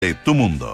de tu mundo.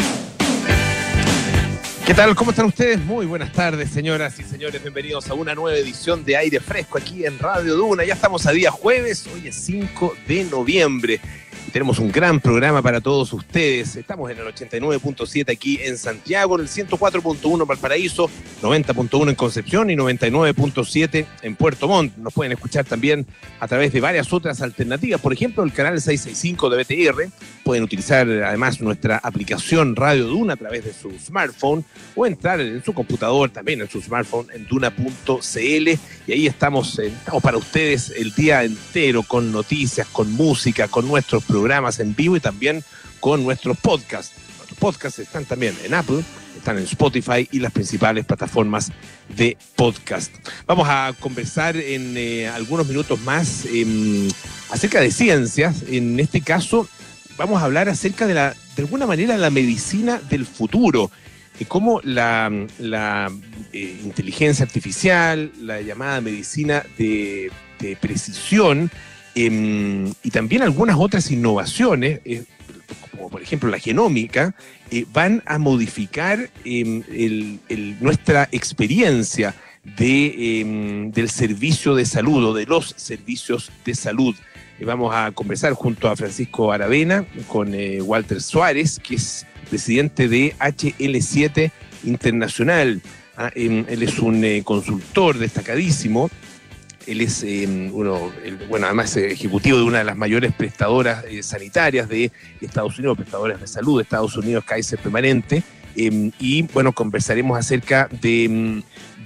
¿Qué tal? ¿Cómo están ustedes? Muy buenas tardes, señoras y señores. Bienvenidos a una nueva edición de Aire Fresco aquí en Radio Duna. Ya estamos a día jueves, hoy es 5 de noviembre. Tenemos un gran programa para todos ustedes. Estamos en el 89.7 aquí en Santiago, en el 104.1 en Valparaíso, 90.1 en Concepción y 99.7 en Puerto Montt. Nos pueden escuchar también a través de varias otras alternativas. Por ejemplo, el canal 665 de BTR. Pueden utilizar además nuestra aplicación Radio Duna a través de su smartphone o entrar en su computador también en su smartphone en duna.cl. Y ahí estamos para ustedes el día entero con noticias, con música, con nuestros programas en vivo y también con nuestros podcasts. Nuestros podcasts están también en Apple, están en Spotify y las principales plataformas de podcast. Vamos a conversar en algunos minutos más acerca de ciencias. En este caso vamos a hablar acerca de alguna manera la medicina del futuro, y cómo la inteligencia artificial, la llamada medicina de precisión, y también algunas otras innovaciones, como por ejemplo la genómica, van a modificar nuestra experiencia del servicio de salud o de los servicios de salud. Vamos a conversar junto a Francisco Aravena con Walter Suárez, que es presidente de HL7 Internacional. Él es un consultor destacadísimo. Él es además ejecutivo de una de las mayores prestadoras sanitarias de Estados Unidos, prestadoras de salud de Estados Unidos, Kaiser Permanente, y bueno, conversaremos acerca de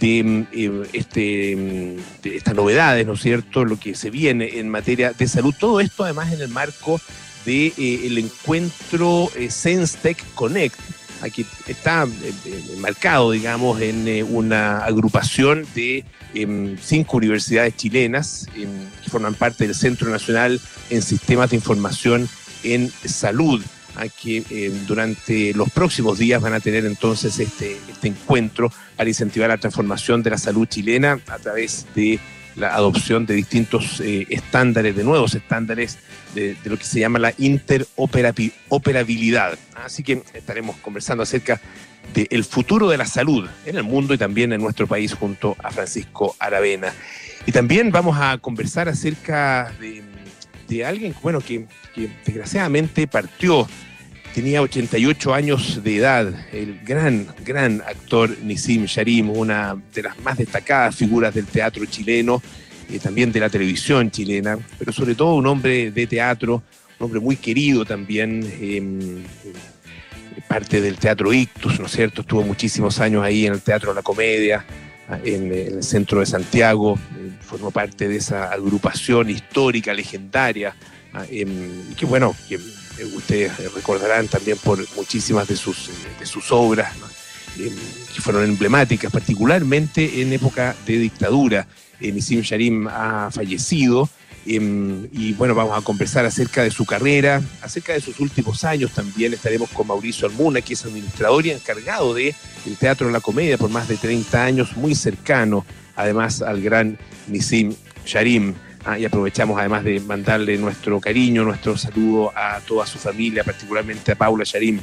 estas novedades, ¿no es cierto?, lo que se viene en materia de salud. Todo esto además en el marco del encuentro SenseTech Connect. Aquí está marcado, digamos, en una agrupación de 5 universidades chilenas que forman parte del Centro Nacional en Sistemas de Información en Salud, que durante los próximos días van a tener entonces este encuentro para incentivar la transformación de la salud chilena a través de la adopción de distintos estándares, de nuevos estándares de lo que se llama la interoperabilidad. Así que estaremos conversando acerca del futuro de la salud en el mundo y también en nuestro país junto a Francisco Aravena. Y también vamos a conversar acerca de alguien, bueno, que desgraciadamente partió. Tenía 88 años de edad, el gran actor Nissim Sharim, una de las más destacadas figuras del teatro chileno, también de la televisión chilena, pero sobre todo un hombre de teatro, un hombre muy querido también, parte del Teatro Ictus, ¿no es cierto? Estuvo muchísimos años ahí en el Teatro La Comedia, en el centro de Santiago, formó parte de esa agrupación histórica, legendaria, que bueno, que ustedes recordarán también por muchísimas de sus obras, ¿no?, que fueron emblemáticas, particularmente en época de dictadura. Nissim Sharim ha fallecido, y bueno, vamos a conversar acerca de su carrera, acerca de sus últimos años. También estaremos con Mauricio Almuna, que es administrador y encargado del Teatro La Comedia por más de 30 años, muy cercano además al gran Nissim Sharim. Y aprovechamos además de mandarle nuestro cariño, nuestro saludo a toda su familia, particularmente a Paula Sharim.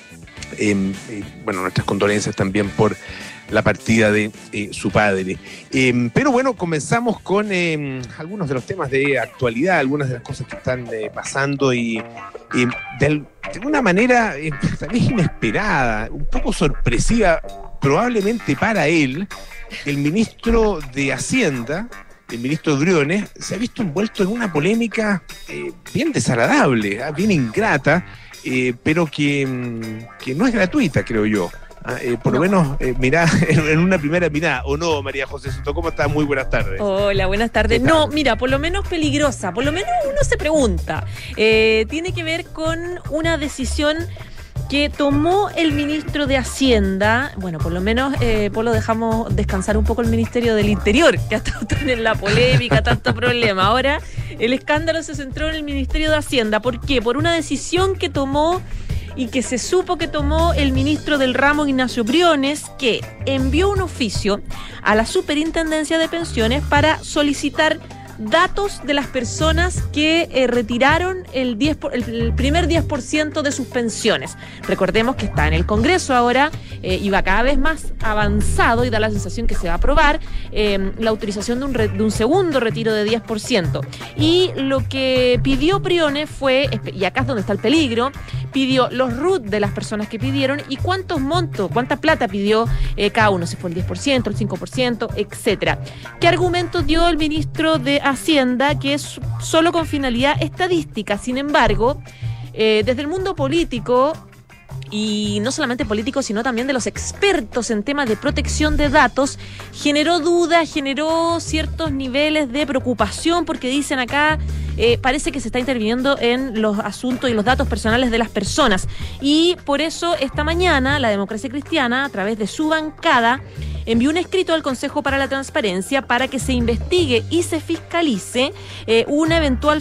Bueno, nuestras condolencias también por la partida de su padre. Pero bueno, comenzamos con algunos de los temas de actualidad, algunas de las cosas que están pasando y de una manera tal vez inesperada, un poco sorpresiva probablemente para él. El ministro de Hacienda, el ministro Briones, se ha visto envuelto en una polémica bien desagradable, bien ingrata, pero que no es gratuita, creo yo. Por lo menos, mirá, en una primera mirada, ¿o no, María José Soto? ¿Cómo estás? Muy buenas tardes. Hola, buenas tardes. No, mira, por lo menos peligrosa, por lo menos uno se pregunta. Tiene que ver con una decisión que tomó el ministro de Hacienda. Bueno, por lo menos lo dejamos descansar un poco el Ministerio del Interior, que ha estado tan en la polémica, tanto problema. Ahora el escándalo se centró en el Ministerio de Hacienda. ¿Por qué? Por una decisión que tomó y que se supo que tomó el ministro del ramo, Ignacio Briones, que envió un oficio a la Superintendencia de Pensiones para solicitar datos de las personas que retiraron el primer 10% de sus pensiones. Recordemos que está en el Congreso ahora y va cada vez más avanzado y da la sensación que se va a aprobar la autorización de un segundo retiro de 10%. Y lo que pidió Briones fue, y acá es donde está el peligro, pidió los RUT de las personas que pidieron y cuánta plata pidió cada uno, si fue el 10%, el 5%, etcétera. ¿Qué argumentos dio el ministro de Hacienda? Que es solo con finalidad estadística. Sin embargo, desde el mundo político, y no solamente políticos, sino también de los expertos en temas de protección de datos, generó dudas, generó ciertos niveles de preocupación, porque dicen acá, parece que se está interviniendo en los asuntos y los datos personales de las personas. Y por eso esta mañana la Democracia Cristiana, a través de su bancada, envió un escrito al Consejo para la Transparencia para que se investigue y se fiscalice una eventual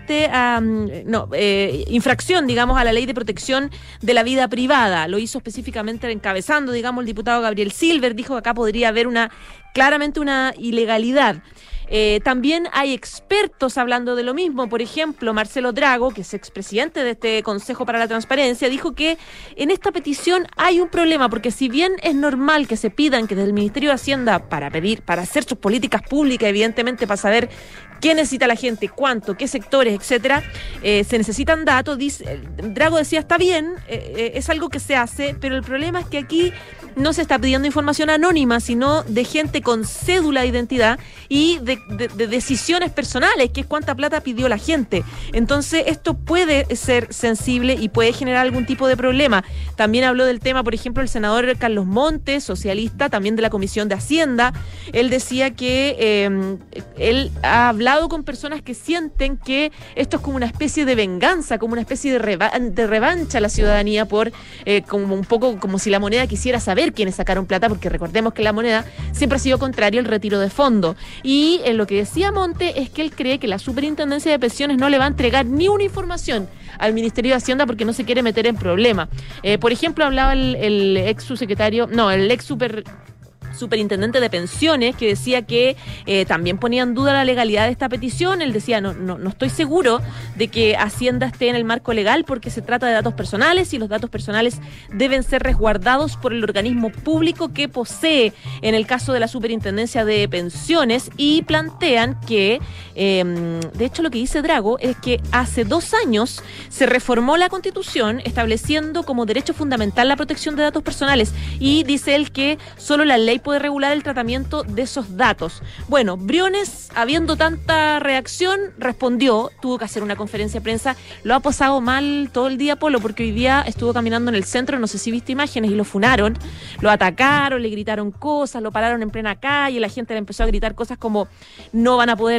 infracción, digamos, a la Ley de Protección de la Vida Privada. Lo hizo específicamente encabezando, digamos, el diputado Gabriel Silver, dijo que acá podría haber claramente una ilegalidad. También hay expertos hablando de lo mismo. Por ejemplo, Marcelo Drago, que es expresidente de este Consejo para la Transparencia, dijo que en esta petición hay un problema, porque si bien es normal que se pidan que desde el Ministerio de Hacienda para hacer sus políticas públicas, evidentemente para saber qué necesita la gente, cuánto, qué sectores, etcétera, se necesitan datos. Drago decía, está bien, es algo que se hace, pero el problema es que aquí no se está pidiendo información anónima, sino de gente con cédula de identidad y de decisiones personales, que es cuánta plata pidió la gente. Entonces, esto puede ser sensible y puede generar algún tipo de problema. También habló del tema, por ejemplo, el senador Carlos Montes, socialista, también de la Comisión de Hacienda. Él decía que él ha hablado con personas que sienten que esto es como una especie de venganza, como una especie de revancha a la ciudadanía por como un poco como si la moneda quisiera saber quiénes sacaron plata, porque recordemos que la moneda siempre ha sido contrario al retiro de fondo. Y lo que decía Monte es que él cree que la Superintendencia de Pensiones no le va a entregar ni una información al Ministerio de Hacienda porque no se quiere meter en problema. Por ejemplo, hablaba el ex superintendente de pensiones, que decía que también ponía en duda la legalidad de esta petición. Él decía, no estoy seguro de que Hacienda esté en el marco legal porque se trata de datos personales y los datos personales deben ser resguardados por el organismo público que posee, en el caso de la Superintendencia de Pensiones. Y plantean que, de hecho, lo que dice Drago es que hace 2 años se reformó la Constitución estableciendo como derecho fundamental la protección de datos personales, y dice él que solo la ley puede regular el tratamiento de esos datos. Bueno, Briones, habiendo tanta reacción, respondió, tuvo que hacer una conferencia de prensa. Lo ha pasado mal todo el día, Polo, porque hoy día estuvo caminando en el centro, no sé si viste imágenes, y lo funaron, lo atacaron, le gritaron cosas, lo pararon en plena calle, la gente le empezó a gritar cosas como no vas a poder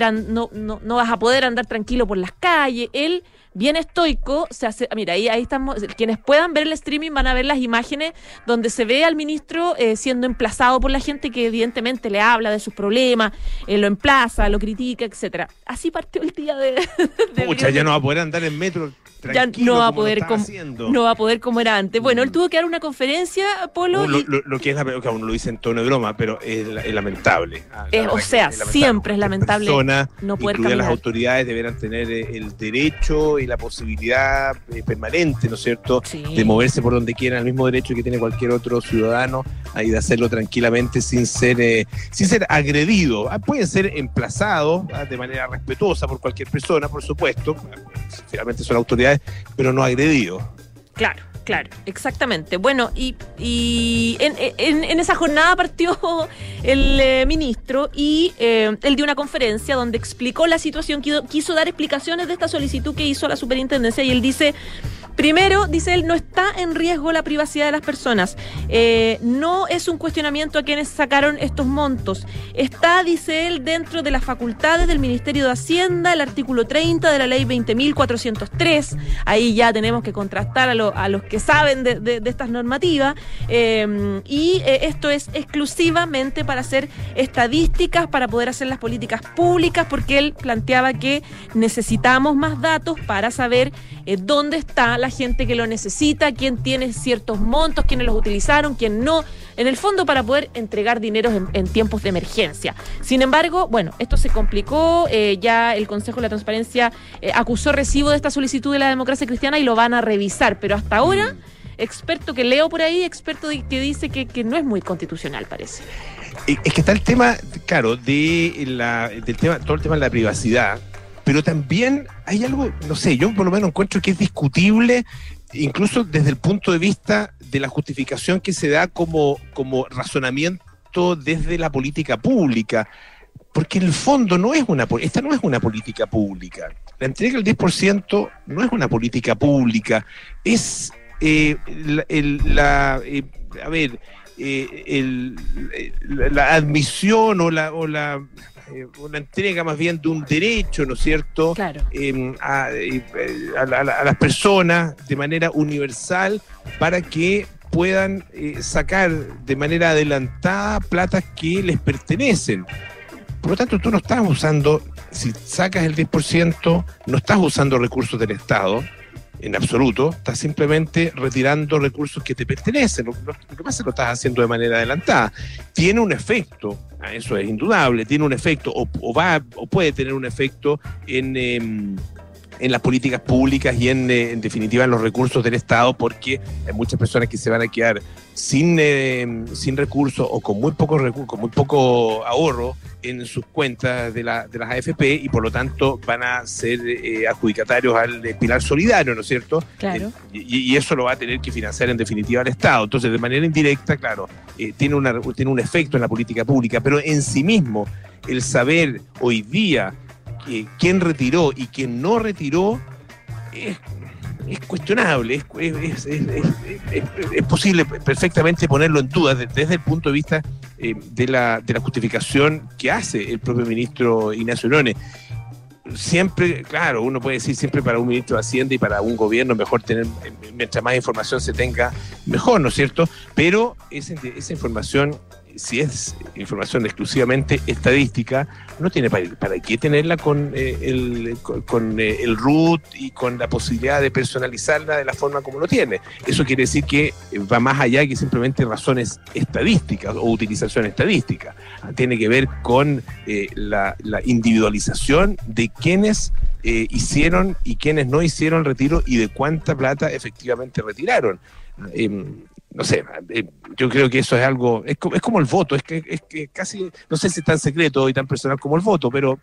andar tranquilo por las calles. Él, bien estoico, se hace. Mira, ahí estamos. Quienes puedan ver el streaming van a ver las imágenes donde se ve al ministro siendo emplazado por la gente que evidentemente le habla de sus problemas, lo emplaza, lo critica, etcétera. Así partió el día de Pucha, ya no va a poder andar en metro tranquilo, ya no va a poder no va a poder como era antes. Bueno, él tuvo que dar una conferencia, Polo. Lo que es que uno lo dice en tono de broma, pero es lamentable. Siempre es lamentable no poder caminar. Las autoridades deberán tener el derecho y la posibilidad permanente, ¿no es cierto?, sí, de moverse por donde quieran, el mismo derecho que tiene cualquier otro ciudadano, ahí de hacerlo tranquilamente sin ser agredido. Pueden ser emplazados de manera respetuosa por cualquier persona, por supuesto, finalmente son autoridades, pero no agredidos. Claro, exactamente. Bueno, y en esa jornada partió el ministro y él dio una conferencia donde explicó la situación, quiso dar explicaciones de esta solicitud que hizo la superintendencia, y él dice, primero, dice él, no está en riesgo la privacidad de las personas, no es un cuestionamiento a quienes sacaron estos montos, está, dice él, dentro de las facultades del Ministerio de Hacienda, el artículo 30 de la ley 20.403, ahí ya tenemos que contrastar a los que saben de estas normativas, y esto es exclusivamente para hacer estadísticas, para poder hacer las políticas públicas, porque él planteaba que necesitamos más datos para saber dónde está la gente que lo necesita, quién tiene ciertos montos, quiénes los utilizaron, quién no, en el fondo para poder entregar dinero en tiempos de emergencia. Sin embargo, bueno, esto se complicó, ya el Consejo de la Transparencia acusó recibo de esta solicitud de la Democracia Cristiana y lo van a revisar, pero hasta ahora, experto que leo por ahí, que dice que no es muy constitucional, parece. Es que está el tema, claro, del tema, todo el tema de la privacidad, pero también hay algo, no sé, yo por lo menos encuentro que es discutible, incluso desde el punto de vista de la justificación que se da como razonamiento desde la política pública, porque en el fondo esta no es una política pública. La entrega del 10% no es una política pública, es la admisión o la entrega más bien de un derecho, ¿no es cierto? Claro. A las personas de manera universal para que puedan sacar de manera adelantada platas que les pertenecen. Por lo tanto, tú no estás usando, si sacas el 10%, no estás usando recursos del Estado, en absoluto, estás simplemente retirando recursos que te pertenecen. Lo que pasa es que lo estás haciendo de manera adelantada. Tiene un efecto, eso es indudable, tiene un efecto, o puede tener un efecto en las políticas públicas y en definitiva en los recursos del Estado, porque hay muchas personas que se van a quedar sin recursos o con muy poco ahorro en sus cuentas de las AFP y por lo tanto van a ser adjudicatarios al pilar solidario, ¿no es cierto? Claro. Y eso lo va a tener que financiar en definitiva el Estado. Entonces, de manera indirecta, claro, tiene un efecto en la política pública, pero en sí mismo el saber hoy día quién retiró y quién no retiró es cuestionable, es posible perfectamente ponerlo en duda desde el punto de vista de la justificación que hace el propio ministro Ignacio Briones. Siempre, claro, uno puede decir siempre para un ministro de Hacienda y para un gobierno mejor tener, mientras más información se tenga, mejor, ¿no es cierto? Pero esa información, si es información exclusivamente estadística, no tiene para qué tenerla con el RUT y con la posibilidad de personalizarla de la forma como lo tiene. Eso quiere decir que va más allá que simplemente razones estadísticas o utilización estadística. Tiene que ver con la individualización de quienes hicieron y quienes no hicieron el retiro y de cuánta plata efectivamente retiraron. No sé, yo creo que eso es algo, es como el voto, es que casi, no sé si es tan secreto y tan personal como el voto, pero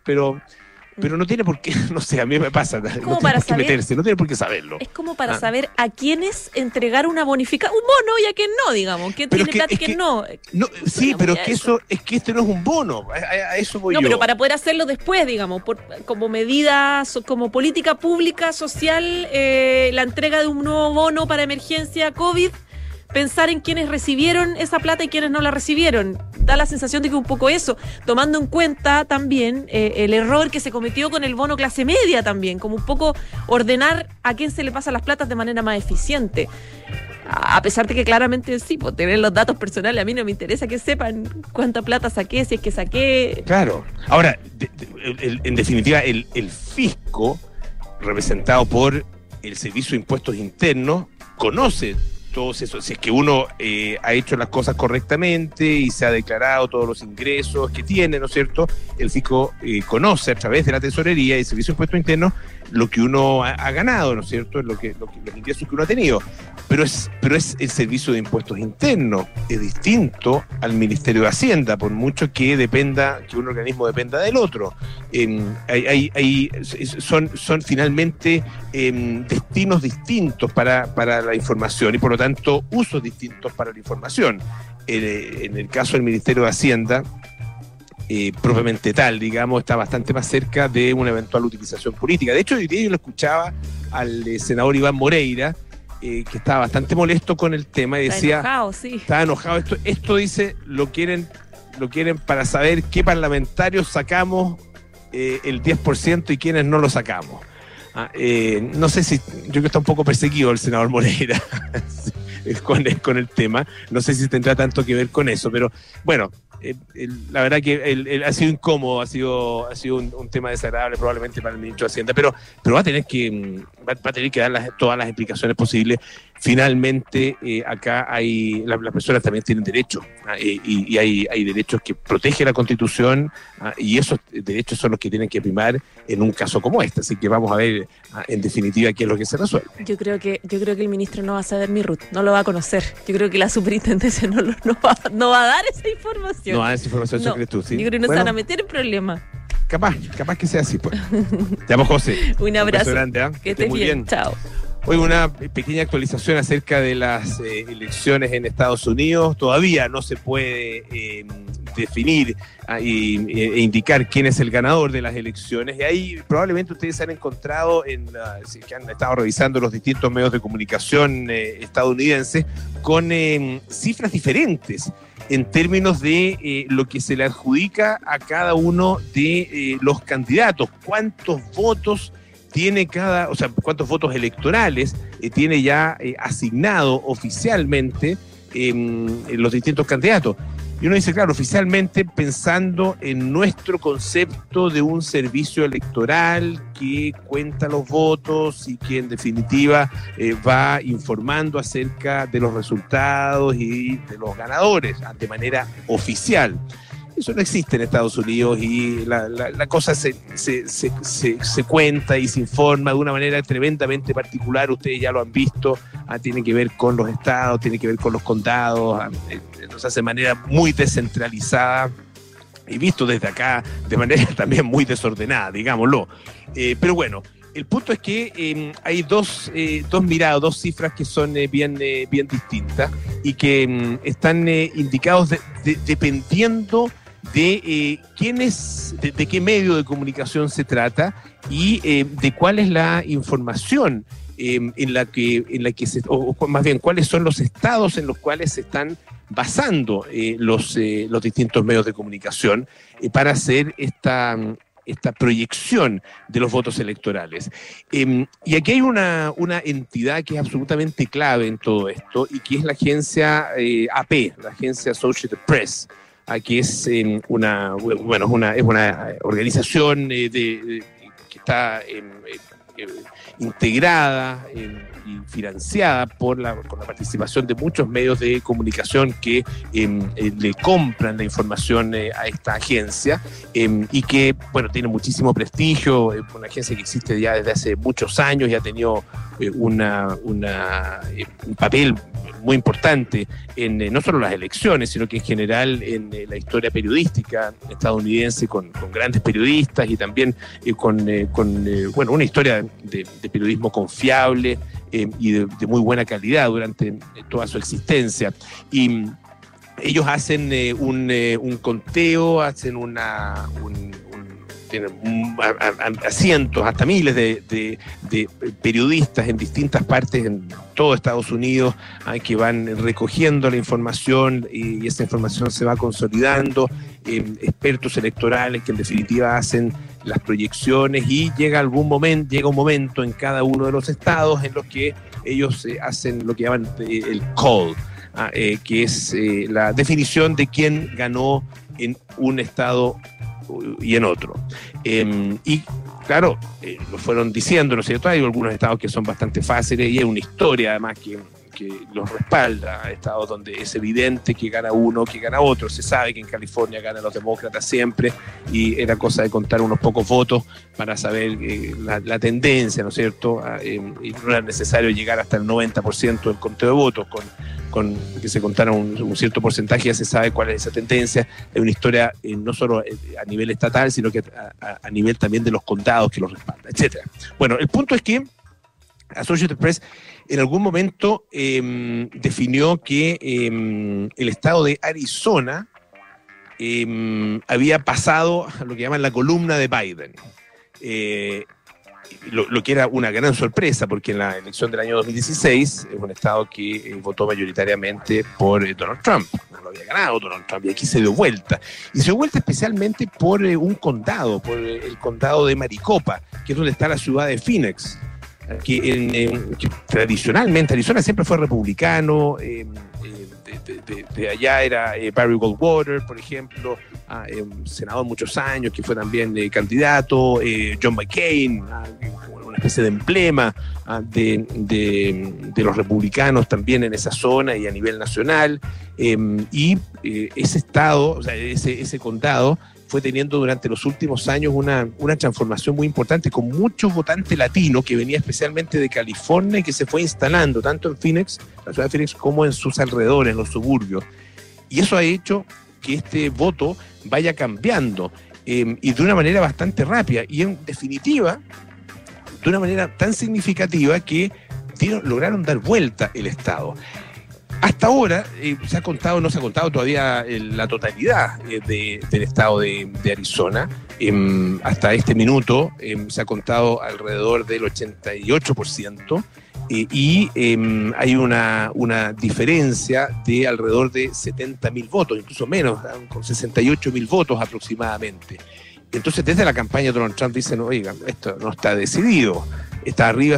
no tiene por qué, no sé, a mí me pasa, no tiene por qué meterse, no tiene por qué saberlo. Es como para saber a quiénes entregar una bonificación, un bono y a quién no, digamos, quién tiene plata y quién no. Sí, pero es que este no es un bono, a eso voy yo. No, pero para poder hacerlo después, digamos, como medida, como política pública, social, la entrega de un nuevo bono para emergencia COVID, pensar en quienes recibieron esa plata y quienes no la recibieron. Da la sensación de que un poco eso, tomando en cuenta también el error que se cometió con el bono clase media también, como un poco ordenar a quién se le pasan las platas de manera más eficiente. A pesar de que claramente sí, pues tener los datos personales, a mí no me interesa que sepan cuánta plata saqué, si es que saqué. Claro. Ahora, en definitiva, el fisco, representado por el Servicio de Impuestos Internos, conoce todos esos, si es que uno ha hecho las cosas correctamente y se ha declarado todos los ingresos que tiene, ¿no es cierto? El fisco conoce a través de la tesorería y el Servicio de Impuestos Internos lo que uno ha ganado, ¿no es cierto? Los ingresos que uno ha tenido. Pero es el Servicio de Impuestos Internos, es distinto al Ministerio de Hacienda, por mucho que un organismo dependa del otro. Son finalmente destinos distintos para la información y por lo tanto usos distintos para la información. En el caso del Ministerio de Hacienda, propiamente tal, digamos, está bastante más cerca de una eventual utilización política. De hecho, yo lo escuchaba al senador Iván Moreira, que estaba bastante molesto con el tema y decía, estaba enojado, esto dice, lo quieren para saber qué parlamentarios sacamos el 10% y quiénes no lo sacamos. No sé si, yo creo que está un poco perseguido el senador Moreira con el tema, no sé si tendrá tanto que ver con eso, pero bueno, la verdad que ha sido incómodo, ha sido un tema desagradable probablemente para el ministro de Hacienda, pero va a tener que dar todas las explicaciones posibles. Finalmente, acá las personas también tienen derechos, y hay derechos que protege la Constitución, y esos derechos son los que tienen que primar en un caso como este. Así que vamos a ver, en definitiva, qué es lo que se resuelve. Yo creo que el ministro no va a saber mi RUT, no lo va a conocer. Yo creo que la superintendencia no va a dar esa información. No va a dar esa información, eso crees tú, ¿sí? Yo creo que no se van a meter en problemas. Capaz que sea así, pues. Te llamo José. Un abrazo. Grande, ¿eh? Que estés muy bien. Chao. Hoy una pequeña actualización acerca de las elecciones en Estados Unidos. Todavía no se puede definir e indicar quién es el ganador de las elecciones. Y ahí probablemente ustedes han encontrado, que han estado revisando los distintos medios de comunicación estadounidenses, con cifras diferentes en términos de lo que se le adjudica a cada uno de los candidatos. ¿Cuántos votos tiene cuántos votos electorales tiene ya asignado oficialmente los distintos candidatos? Y uno dice, claro, oficialmente pensando en nuestro concepto de un servicio electoral que cuenta los votos y que en definitiva va informando acerca de los resultados y de los ganadores de manera oficial. Eso no existe en Estados Unidos, y la cosa se cuenta y se informa de una manera tremendamente particular. Ustedes ya lo han visto, tiene que ver con los estados, tiene que ver con los condados, se hace de manera muy descentralizada y visto desde acá de manera también muy desordenada, digámoslo. Pero bueno, el punto es que hay dos miradas, dos cifras que son bien distintas y que están indicados dependiendo de de qué medio de comunicación se trata y de cuál es la información en la que o más bien cuáles son los estados en los cuales se están basando los distintos medios de comunicación para hacer esta proyección de los votos electorales. Y aquí hay una entidad que es absolutamente clave en todo esto, y que es la agencia AP, la agencia Associated Press, que es una organización que está integrada y financiada con la participación de muchos medios de comunicación que le compran la información a esta agencia, y que, bueno, tiene muchísimo prestigio. Una agencia que existe ya desde hace muchos años y ha tenido un papel muy importante en no solo las elecciones, sino que en general en la historia periodística estadounidense, con grandes periodistas, y también con una historia de periodismo confiable y de muy buena calidad durante toda su existencia. Y ellos hacen un conteo, hacen tienen a cientos, hasta miles de periodistas en distintas partes en todo Estados Unidos, que van recogiendo la información, y esa información se va consolidando, expertos electorales que en definitiva hacen las proyecciones, y llega un momento en cada uno de los estados en los que ellos hacen lo que llaman el call, que es la definición de quién ganó en un estado y en otro. Y claro, lo fueron diciendo, ¿no es cierto? Hay algunos estados que son bastante fáciles, y hay una historia además que los respalda. Estados donde es evidente que gana uno, que gana otro. Se sabe que en California ganan los demócratas siempre, y era cosa de contar unos pocos votos para saber la tendencia, ¿no es cierto? Y no era necesario llegar hasta el 90% del conteo de votos. Con que se contara un cierto porcentaje ya se sabe cuál es esa tendencia. Hay una historia no solo a nivel estatal, sino que a nivel también de los condados que los respaldan, etc. Bueno, el punto es que Associated Press en algún momento definió que el estado de Arizona había pasado a lo que llaman la columna de Biden. Lo que era una gran sorpresa, porque en la elección del año 2016 es un estado que votó mayoritariamente por Donald Trump. No lo había ganado Donald Trump, y aquí se dio vuelta. Y se dio vuelta especialmente por un condado, por el condado de Maricopa, que es donde está la ciudad de Phoenix, que tradicionalmente Arizona siempre fue republicano, de allá era Barry Goldwater, por ejemplo, un senador muchos años que fue también candidato, John McCain, una especie de emblema de los republicanos también en esa zona y a nivel nacional, y ese estado, o sea, ese condado fue teniendo durante los últimos años una transformación muy importante, con mucho votante latino que venía especialmente de California y que se fue instalando tanto en Phoenix, la ciudad de Phoenix, como en sus alrededores, en los suburbios. Y eso ha hecho que este voto vaya cambiando, y de una manera bastante rápida, y en definitiva, de una manera tan significativa que lograron dar vuelta el estado. Hasta ahora no se ha contado todavía la totalidad del estado de Arizona. Hasta este minuto se ha contado alrededor del 88%, y hay una diferencia de alrededor de 70.000 votos, incluso menos, con 68.000 votos aproximadamente. Entonces, desde la campaña Donald Trump dicen, oigan, esto no está decidido. Está arriba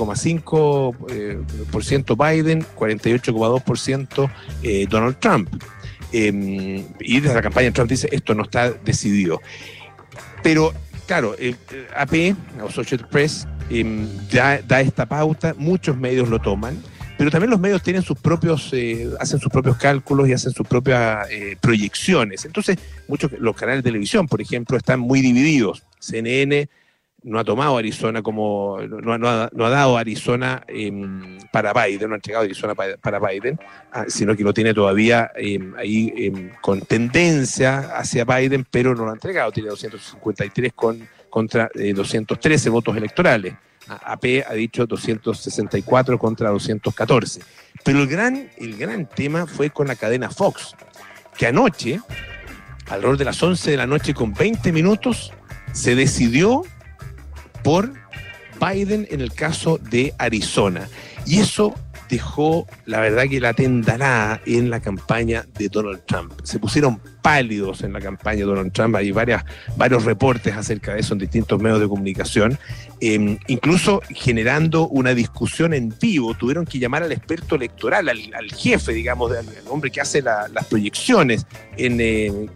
50,5% Biden, 48,2% Donald Trump. Y desde la campaña Trump dice, esto no está decidido. Pero, claro, AP, Associated Press, da esta pauta, muchos medios lo toman, pero también los medios tienen hacen sus propios cálculos y hacen sus propias proyecciones. Entonces, los canales de televisión, por ejemplo, están muy divididos. CNN no ha tomado Arizona no ha dado Arizona para Biden, no ha entregado Arizona para Biden, sino que lo tiene todavía ahí con tendencia hacia Biden, pero no lo ha entregado. Tiene 253 contra 213 votos electorales. AP ha dicho 264 contra 214. Pero el gran tema fue con la cadena Fox, que anoche, alrededor de las 11 de la noche con 20 minutos, se decidió por Biden en el caso de Arizona. Y eso dejó, la verdad, que la tendanada en la campaña de Donald Trump. Se pusieron pálidos en la campaña de Donald Trump. Hay varios reportes acerca de eso en distintos medios de comunicación, incluso generando una discusión en vivo. Tuvieron que llamar al experto electoral, al jefe, digamos, al hombre que hace las proyecciones en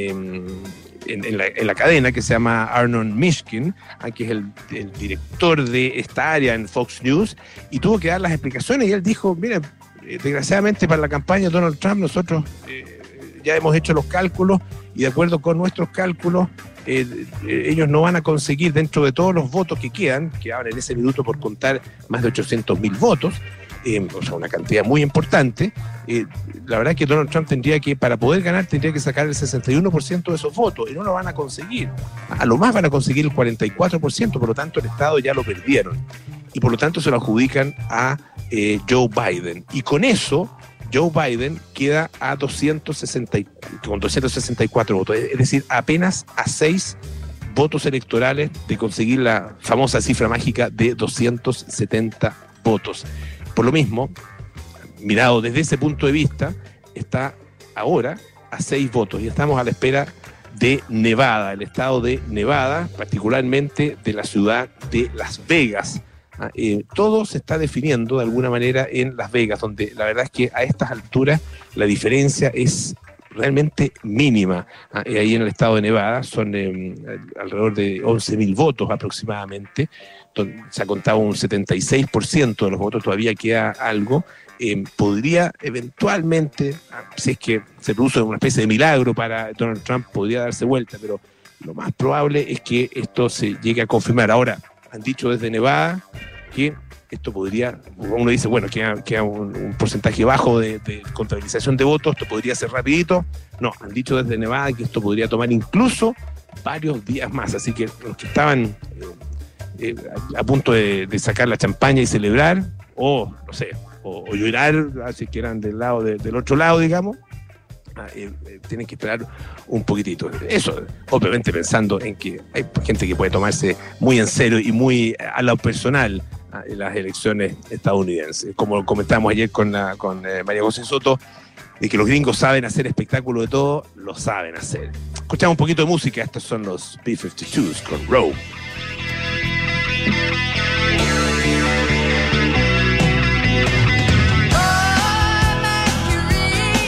la cadena, que se llama Arnon Mishkin, que es el director de esta área en Fox News, y tuvo que dar las explicaciones, y él dijo, mira, desgraciadamente para la campaña de Donald Trump nosotros ya hemos hecho los cálculos, y de acuerdo con nuestros cálculos ellos no van a conseguir, dentro de todos los votos que quedan en ese minuto por contar más de 800.000 votos, o sea, una cantidad muy importante. La verdad es que Donald Trump para poder ganar, tendría que sacar el 61% de esos votos, y no lo van a conseguir. A lo más van a conseguir el 44%, por lo tanto el Estado ya lo perdieron. Y por lo tanto se lo adjudican a Joe Biden. Y con eso, Joe Biden queda con 264 votos, es decir, apenas a 6 votos electorales de conseguir la famosa cifra mágica de 270 votos. Por lo mismo, mirado desde ese punto de vista, está ahora a 6 votos, y estamos a la espera de Nevada, el estado de Nevada, particularmente de la ciudad de Las Vegas. Todo se está definiendo de alguna manera en Las Vegas, donde la verdad es que a estas alturas la diferencia es realmente mínima. Ahí en el estado de Nevada son alrededor de 11.000 votos aproximadamente. Se ha contado un 76% de los votos, todavía queda algo. Podría eventualmente, si es que se produce una especie de milagro para Donald Trump, podría darse vuelta, pero lo más probable es que esto se llegue a confirmar. Ahora, han dicho desde Nevada que esto podría, uno dice, bueno, queda un porcentaje bajo de contabilización de votos, esto podría ser rapidito. No, han dicho desde Nevada que esto podría tomar incluso varios días más, así que los que estaban a punto de sacar la champaña y celebrar, o no sé, o llorar, así que eran del otro lado, digamos, tienen que esperar un poquitito. Eso, obviamente, pensando en que hay gente que puede tomarse muy en serio y muy a lo personal en las elecciones estadounidenses. Como comentábamos ayer con María José Soto, de que los gringos saben hacer espectáculo de todo, lo saben hacer. Escuchamos un poquito de música. Estos son los B-52s con Row. Oh, Mercury.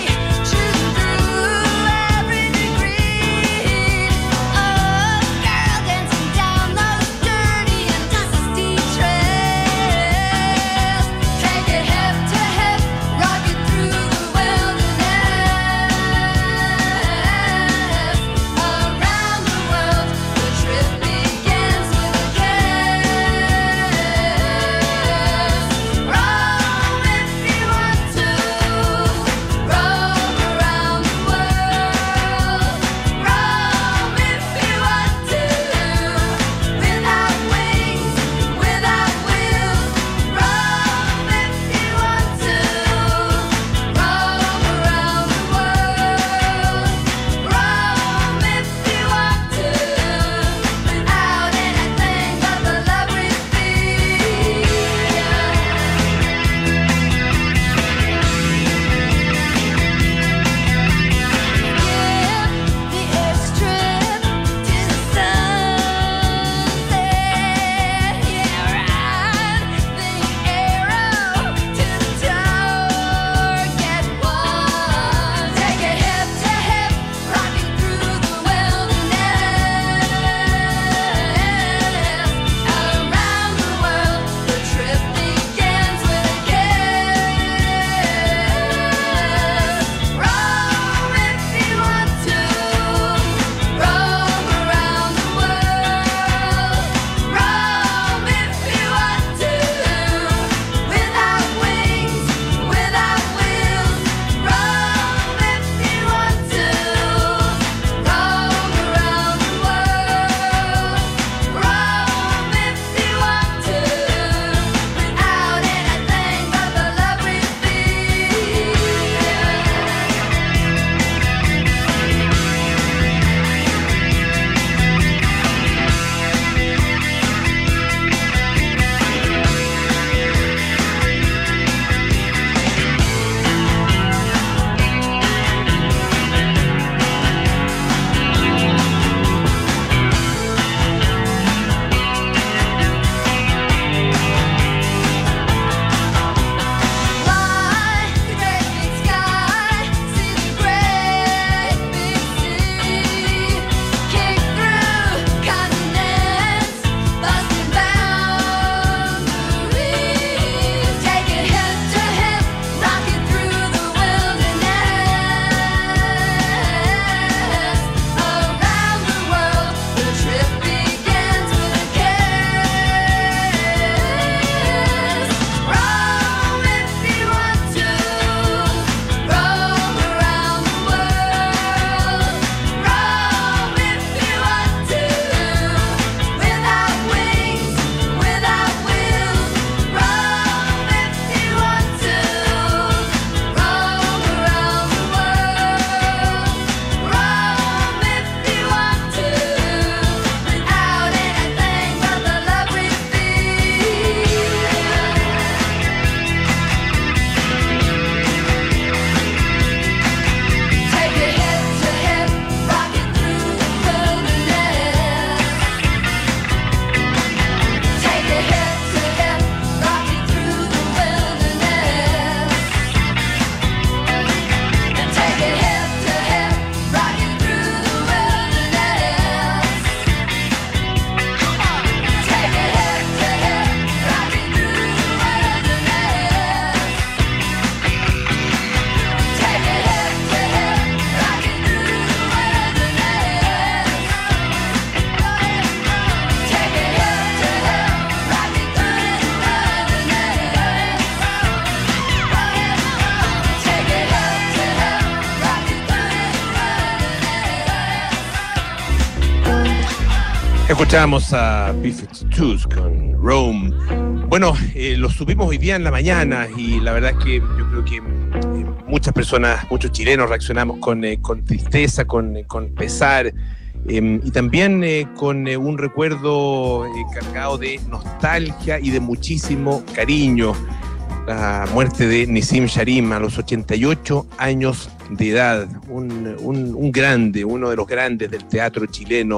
Escuchábamos a B-52s con Rome. Bueno, lo supimos hoy día en la mañana y la verdad es que yo creo que muchas personas, muchos chilenos reaccionamos con tristeza, con pesar y también con un recuerdo cargado de nostalgia y de muchísimo cariño. La muerte de Nissim Sharim a los 88 años de edad, un grande, uno de los grandes del teatro chileno,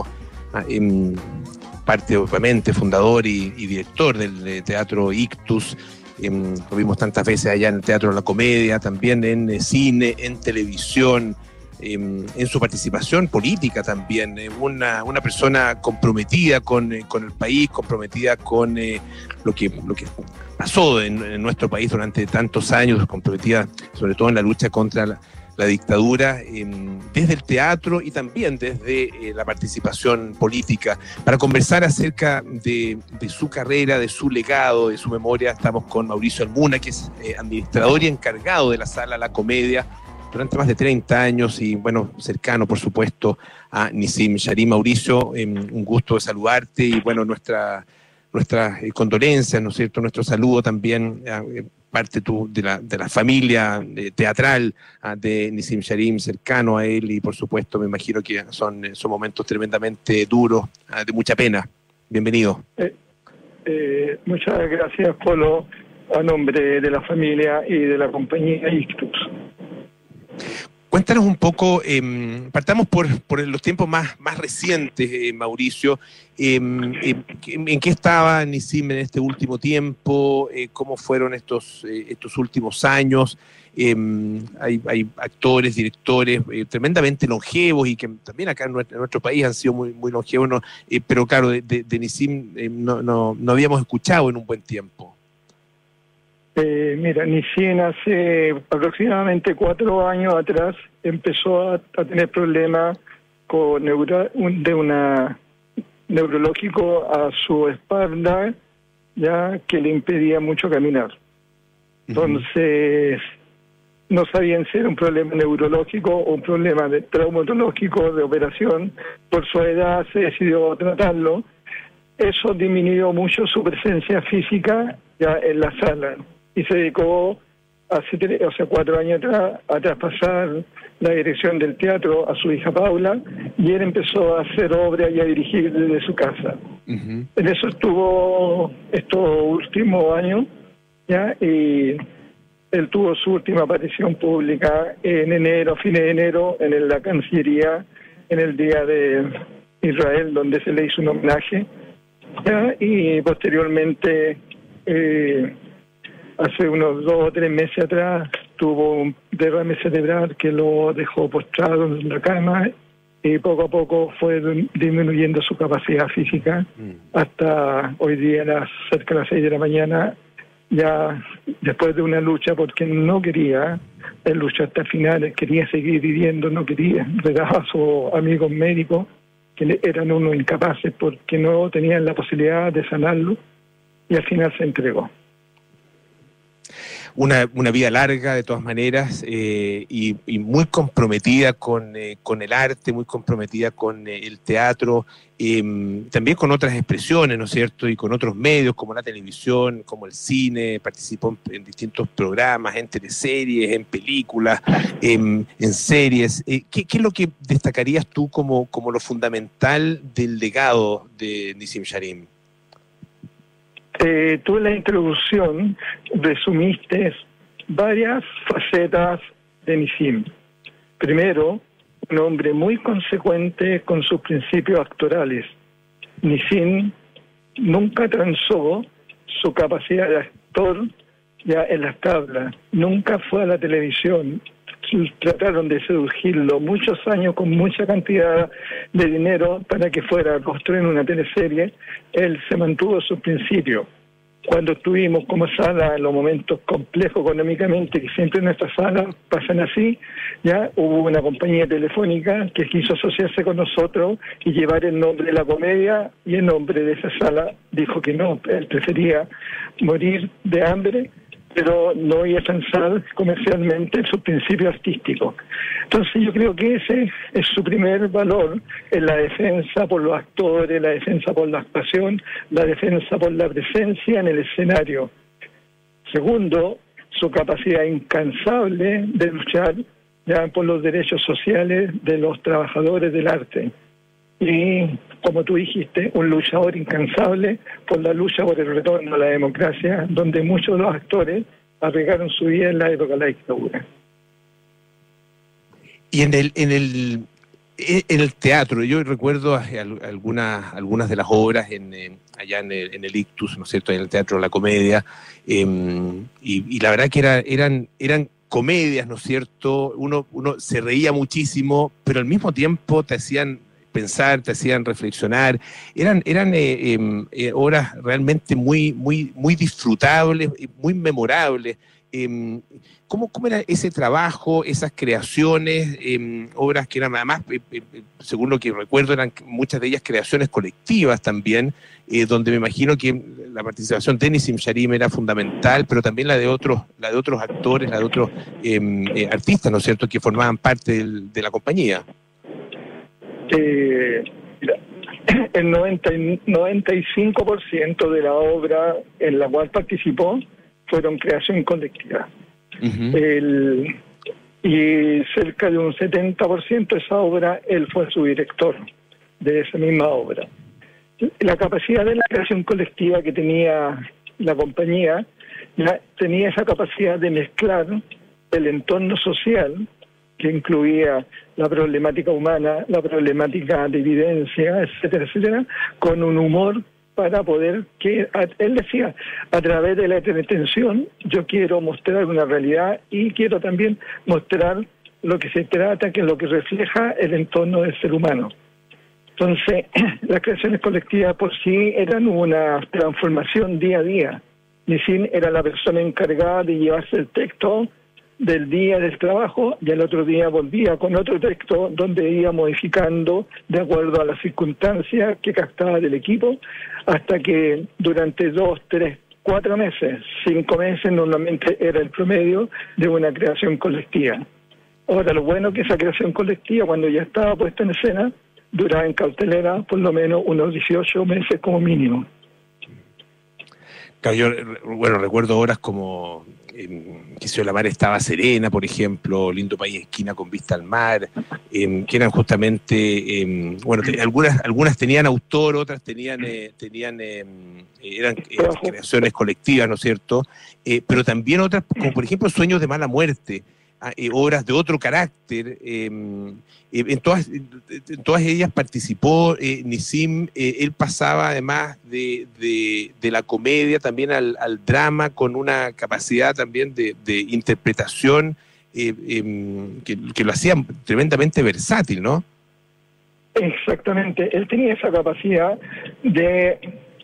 parte obviamente fundador y director del teatro Ictus. Lo vimos tantas veces allá en el Teatro de la Comedia, también en cine, en televisión, en su participación política también, una persona comprometida con el país, comprometida con lo que pasó en nuestro país durante tantos años, comprometida sobre todo en la lucha contra la dictadura, desde el teatro y también desde la participación política. Para conversar acerca de su carrera, de su legado, de su memoria, estamos con Mauricio Almuna, que es administrador y encargado de la Sala La Comedia durante más de 30 años y, bueno, cercano, por supuesto, a Nissim Sharim. Mauricio, un gusto de saludarte y, bueno, nuestras condolencias, ¿no es cierto?, nuestro saludo también parte de la familia teatral de Nissim Sharim, cercano a él, y por supuesto me imagino que son momentos tremendamente duros, de mucha pena. Bienvenido. Muchas gracias, Polo, a nombre de la familia y de la compañía Ictus. Cuéntanos un poco, partamos por los tiempos más recientes, Mauricio. ¿En qué estaba Nissim en este último tiempo? ¿Cómo fueron estos últimos años? Hay actores, directores tremendamente longevos y que también acá en nuestro país han sido muy, muy longevos, ¿no? Pero claro, de Nissim no habíamos escuchado en un buen tiempo. Mira, Nissim hace aproximadamente 4 años atrás empezó a tener problemas neurológico a su espalda, ya que le impedía mucho caminar. Entonces, no sabían si era un problema neurológico o un problema traumatológico de operación. Por su edad se decidió tratarlo. Eso disminuyó mucho su presencia física ya en la sala. Y se dedicó hace 4 años atrás a traspasar la dirección del teatro a su hija Paula, y él empezó a hacer obra y a dirigir desde su casa. En eso estuvo estos últimos años, ¿ya? Y él tuvo su última aparición pública en enero, fines de enero, en la Cancillería, en el Día de Israel, donde se le hizo un homenaje, ¿ya? Y posteriormente hace unos 2 o 3 meses atrás tuvo un derrame cerebral que lo dejó postrado en la cama, y poco a poco fue disminuyendo su capacidad física hasta hoy día cerca de las 6 de la mañana, ya después de una lucha, porque no quería, él luchó hasta el final, quería seguir viviendo, no quería, retaba a sus amigos médicos, que eran unos incapaces porque no tenían la posibilidad de sanarlo, y al final se entregó. Una vida larga, de todas maneras, y muy comprometida con el arte, muy comprometida con el teatro, también con otras expresiones, ¿no es cierto?, y con otros medios, como la televisión, como el cine. Participó en distintos programas, en teleseries, en películas, en series. ¿Qué es lo que destacarías tú como lo fundamental del legado de Nissim Sharim? Tú en la introducción resumiste varias facetas de Nissim. Primero, un hombre muy consecuente con sus principios actorales. Nissim nunca transó su capacidad de actor ya en las tablas, nunca fue a la televisión. Trataron de seducirlo muchos años con mucha cantidad de dinero para que fuera a construir una teleserie. Él se mantuvo sus principios. Cuando estuvimos como sala en los momentos complejos económicamente, que siempre en nuestras salas pasan así, ya hubo una compañía telefónica que quiso asociarse con nosotros y llevar el nombre de la comedia, y el nombre de esa sala dijo que no, él prefería morir de hambre pero no voy a afianzar comercialmente su principio artístico. Entonces yo creo que ese es su primer valor, en la defensa por los actores, la defensa por la actuación, la defensa por la presencia en el escenario. Segundo, su capacidad incansable de luchar ya por los derechos sociales de los trabajadores del arte. Y, como tú dijiste, un luchador incansable por la lucha por el retorno a la democracia, donde muchos de los actores arriesgaron su vida en la época de la dictadura. Y en el teatro, yo recuerdo algunas de las obras allá en el Ictus, ¿no es cierto?, en el Teatro de la Comedia, y la verdad que eran comedias, ¿no es cierto? Uno se reía muchísimo, pero al mismo tiempo te hacían pensar, te hacían reflexionar. Eran obras realmente muy disfrutables, muy memorables. ¿Cómo era ese trabajo, esas creaciones, obras que eran además, según lo que recuerdo, eran muchas de ellas creaciones colectivas también, donde me imagino que la participación de Nissim Sharim era fundamental, pero también la de otros actores, la de otros artistas, ¿no es cierto?, que formaban parte de la compañía. El 95% de la obra en la cual participó fueron creación colectiva. Uh-huh. Y cerca de un 70% de esa obra, él fue su director de esa misma obra. La capacidad de la creación colectiva que tenía la compañía, tenía esa capacidad de mezclar el entorno social, que incluía la problemática humana, la problemática de evidencia, etcétera, etcétera, con un humor para poder que, él decía, a través de la entretención yo quiero mostrar una realidad y quiero también mostrar lo que se trata, que es lo que refleja el entorno del ser humano. Entonces, las creaciones colectivas por sí eran una transformación día a día. Nissim era la persona encargada de llevarse el texto del día del trabajo y al otro día volvía con otro texto donde iba modificando de acuerdo a las circunstancias que captaba del equipo, hasta que durante 2, 3, 4 meses, 5 meses normalmente era el promedio de una creación colectiva. Ahora, lo bueno que esa creación colectiva, cuando ya estaba puesta en escena, duraba en cartelera por lo menos unos 18 meses como mínimo. Claro, yo recuerdo horas como que La Mar estaba serena, por ejemplo, Lindo País Esquina con Vista al Mar, que eran justamente, algunas tenían autor, otras eran creaciones colectivas, ¿no es cierto? Pero también otras, como por ejemplo Sueños de Mala Muerte, obras de otro carácter. En todas ellas participó Nissim. Él pasaba además de la comedia también al drama, con una capacidad también de interpretación que lo hacía tremendamente versátil, ¿no? Exactamente, él tenía esa capacidad de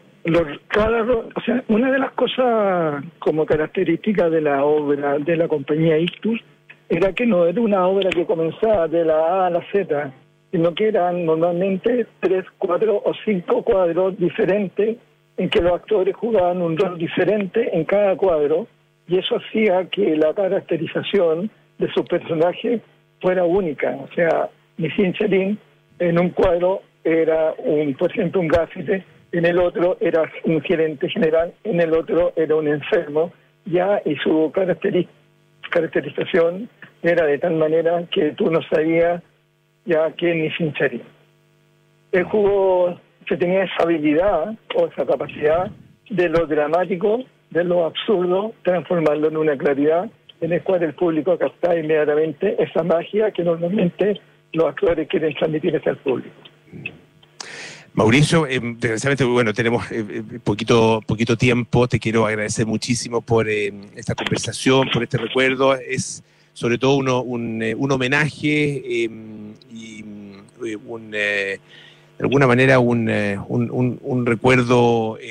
una de las cosas como característica de la obra de la compañía Ictus era que no era una obra que comenzaba de la A a la Z, sino que eran normalmente 3, 4 o 5 cuadros diferentes en que los actores jugaban un rol diferente en cada cuadro, y eso hacía que la caracterización de su personaje fuera única. O sea, Nissim Sharim en un cuadro era por ejemplo un gafite, en el otro era un gerente general, en el otro era un enfermo, y su caracterización era de tal manera que tú no sabías ya que Nissim Sharim. El juego que tenía esa habilidad o esa capacidad de lo dramático, de lo absurdo, transformarlo en una claridad en el cual el público captaba inmediatamente esa magia que normalmente los actores quieren transmitir hacia el público. Mauricio, desgraciadamente, tenemos poquito tiempo. Te quiero agradecer muchísimo por esta conversación, por este recuerdo. Es sobre todo un homenaje y de alguna manera un recuerdo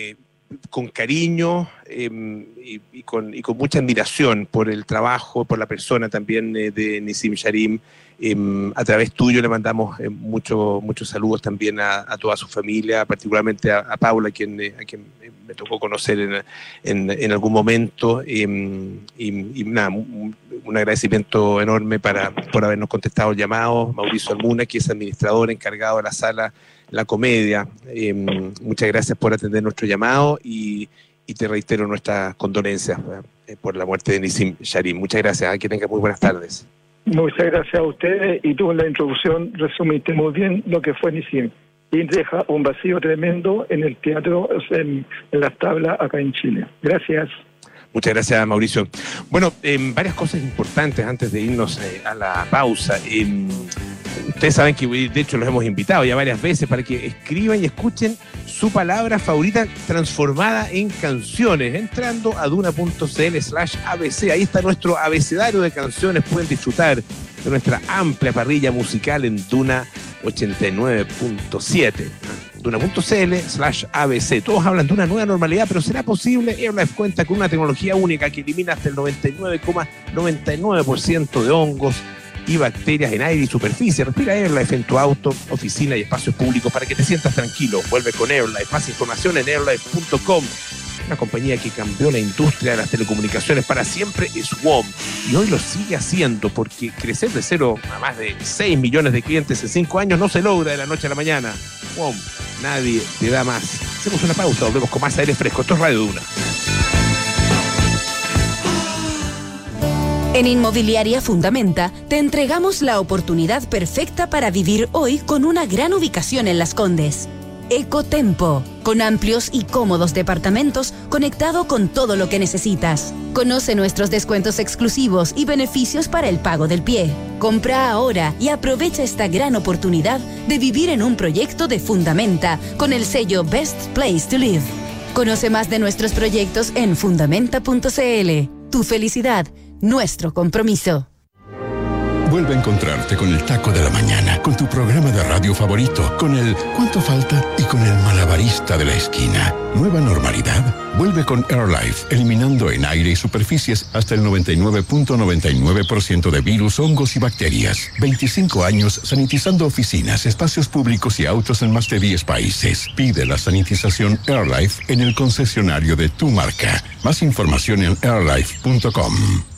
con cariño y con mucha admiración por el trabajo, por la persona también de Nissim Sharim. A través tuyo le mandamos muchos saludos también a toda su familia, particularmente a Paula, a quien me tocó conocer en algún momento. Y nada, un agradecimiento enorme por habernos contestado el llamado. Mauricio Almuna, que es administrador encargado de la sala La Comedia. Muchas gracias por atender nuestro llamado y te reitero nuestras condolencias por la muerte de Nissim Sharim. Muchas gracias, que tengan muy buenas tardes. Muchas gracias a ustedes, y tú en la introducción resumiste muy bien lo que fue Nissim, y deja un vacío tremendo en el teatro, en las tablas acá en Chile. Gracias. Muchas gracias, Mauricio. Bueno, varias cosas importantes antes de irnos a la pausa. Ustedes saben que, de hecho, los hemos invitado ya varias veces para que escriban y escuchen su palabra favorita transformada en canciones, entrando a duna.cl/abc. Ahí está nuestro abecedario de canciones. Pueden disfrutar de nuestra amplia parrilla musical en Duna 89.7. Duna.cl/abc. Todos hablan de una nueva normalidad, pero ¿será posible? AirLife cuenta con una tecnología única que elimina hasta el 99,99% de hongos y bacterias en aire y superficie. Respira AirLife en tu auto, oficina y espacios públicos para que te sientas tranquilo. Vuelve con AirLife. Más información en airlife.com. Una compañía que cambió la industria de las telecomunicaciones para siempre es WOM, y hoy lo sigue haciendo, porque crecer de 0 a más de 6 millones de clientes en 5 años no se logra de la noche a la mañana. WOM, nadie te da más. Hacemos una pausa, volvemos con más aire fresco. Esto es Radio Duna. En Inmobiliaria Fundamenta te entregamos la oportunidad perfecta para vivir hoy con una gran ubicación en Las Condes. Ecotempo, con amplios y cómodos departamentos conectado con todo lo que necesitas. Conoce nuestros descuentos exclusivos y beneficios para el pago del pie. Compra ahora y aprovecha esta gran oportunidad de vivir en un proyecto de Fundamenta con el sello Best Place to Live. Conoce más de nuestros proyectos en fundamenta.cl. Tu felicidad, nuestro compromiso. Vuelve a encontrarte con el taco de la mañana, con tu programa de radio favorito, con el ¿cuánto falta? Y con el malabarista de la esquina. Nueva normalidad. Vuelve con AirLife, eliminando en aire y superficies hasta el 99.99% de virus, hongos y bacterias. 25 años sanitizando oficinas, espacios públicos y autos en más de 10 países. Pide la sanitización AirLife en el concesionario de tu marca. Más información en airlife.com.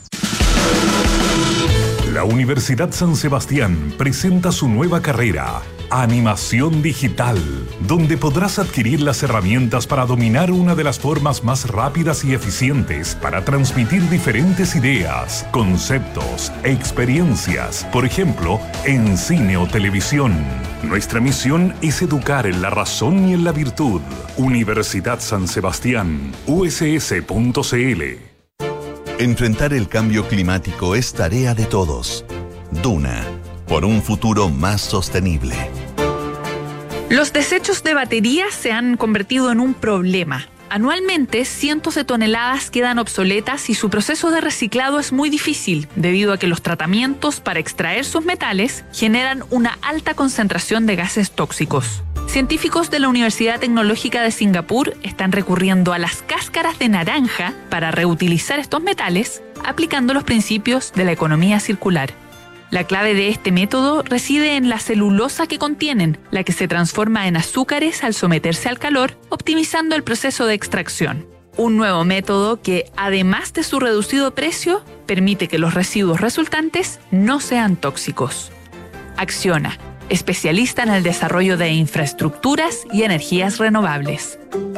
La Universidad San Sebastián presenta su nueva carrera, Animación Digital, donde podrás adquirir las herramientas para dominar una de las formas más rápidas y eficientes para transmitir diferentes ideas, conceptos, experiencias, por ejemplo, en cine o televisión. Nuestra misión es educar en la razón y en la virtud. Universidad San Sebastián, uss.cl. Enfrentar el cambio climático es tarea de todos. Duna, por un futuro más sostenible. Los desechos de baterías se han convertido en un problema. Anualmente, cientos de toneladas quedan obsoletas y su proceso de reciclado es muy difícil, debido a que los tratamientos para extraer sus metales generan una alta concentración de gases tóxicos. Científicos de la Universidad Tecnológica de Singapur están recurriendo a las cáscaras de naranja para reutilizar estos metales, aplicando los principios de la economía circular. La clave de este método reside en la celulosa que contienen, la que se transforma en azúcares al someterse al calor, optimizando el proceso de extracción. Un nuevo método que, además de su reducido precio, permite que los residuos resultantes no sean tóxicos. Acciona, especialista en el desarrollo de infraestructuras y energías renovables.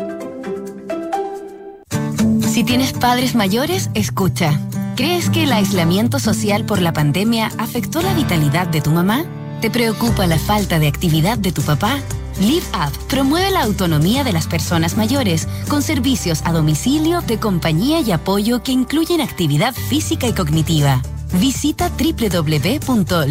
Si tienes padres mayores, escucha. ¿Crees que el aislamiento social por la pandemia afectó la vitalidad de tu mamá? ¿Te preocupa la falta de actividad de tu papá? Live Up promueve la autonomía de las personas mayores con servicios a domicilio de compañía y apoyo que incluyen actividad física y cognitiva. Visita www.liveup.cl.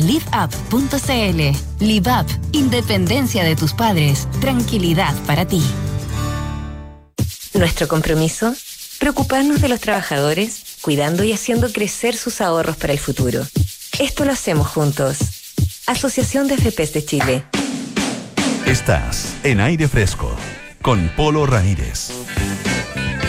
Live Up, independencia de tus padres, tranquilidad para ti. Nuestro compromiso, preocuparnos de los trabajadores, cuidando y haciendo crecer sus ahorros para el futuro. Esto lo hacemos juntos. Asociación de AFPs de Chile. Estás en Aire Fresco con Polo Ramírez.